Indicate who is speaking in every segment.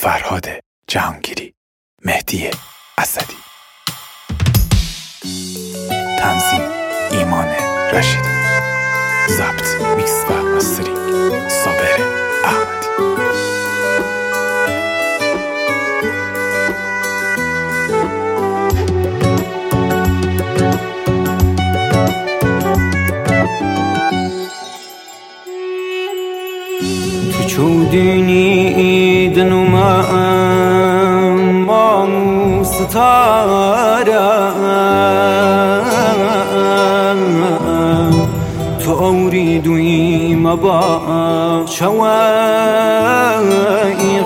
Speaker 1: فرهاد جهانگیری، مهدی اسدی. تنظیم ایمان رشیدی. ضبط، میکس و مسترینگ صابر احمدی.
Speaker 2: تو چودینی دنومم ما مستارم تو اوریدوی مبا شوای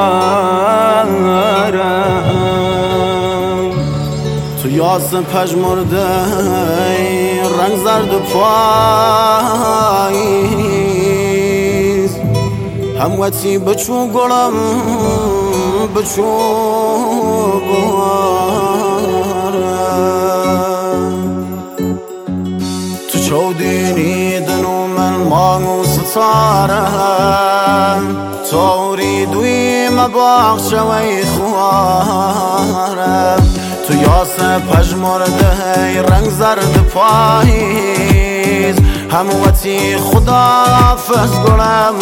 Speaker 2: خوارم
Speaker 3: تو یاس پژمرده رنگ زرد و پاییز هموتی بچو گلم بچو بارم تو چودینی دنو من مانو ستارم تو ریدوی مباغ شوی خوارم تو یاس پژمرده رنگ زرد پاییز هموتی خداحافظ گلم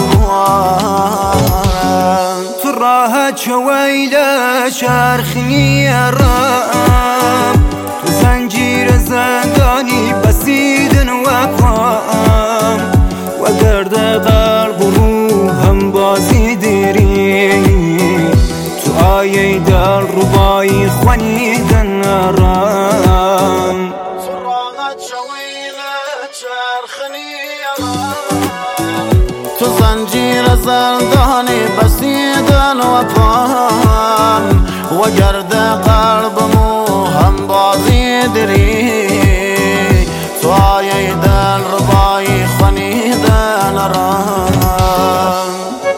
Speaker 3: بوارم
Speaker 2: تو راه چویل چرخنی رام تو زنجیر زندانی بسیدن و پام و گرد قلب و روحم بازی دیری تو آیه دل ربایی خوانیدن رام
Speaker 3: تو راه چویل چرخنی تو زنجیر زندانی بسیدن و پام و گرد قلبمو هم بازی دری تو آیه دل ربایی خوانیدن رام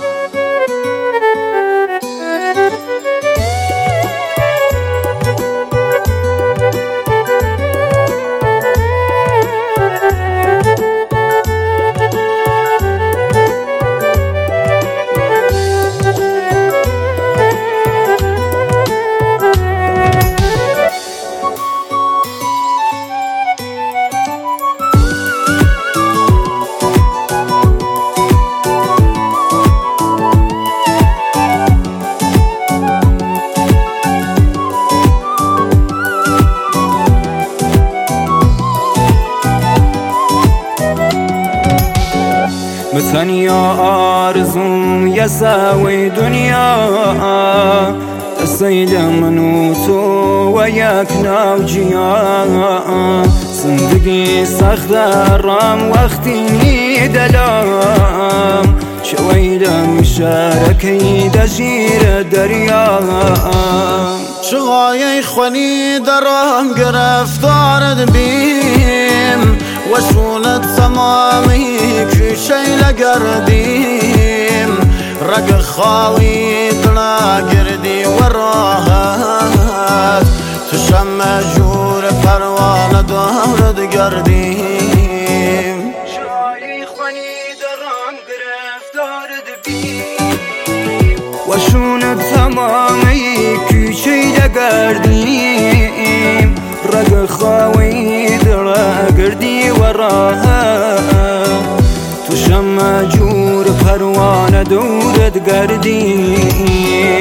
Speaker 2: مثنیا آرزوم یساوی دنیا سید منو تو و یک نوجیا زندگی سخت رام وقتی دلم شویدم شارکی دشیر دریا
Speaker 3: شغای خونی درم گرفتار بیم و شونت تمامی کشی لگردیم رگ خواهی دلا گردی و راحت تو شم جور پروانه دارد گردیم
Speaker 2: شغای خونی درم گرفتار بیم و شونت تمامی کشی لگردیم رگ خواهی دلا گردی و راحت تو شم جور پروانه دورت گردیم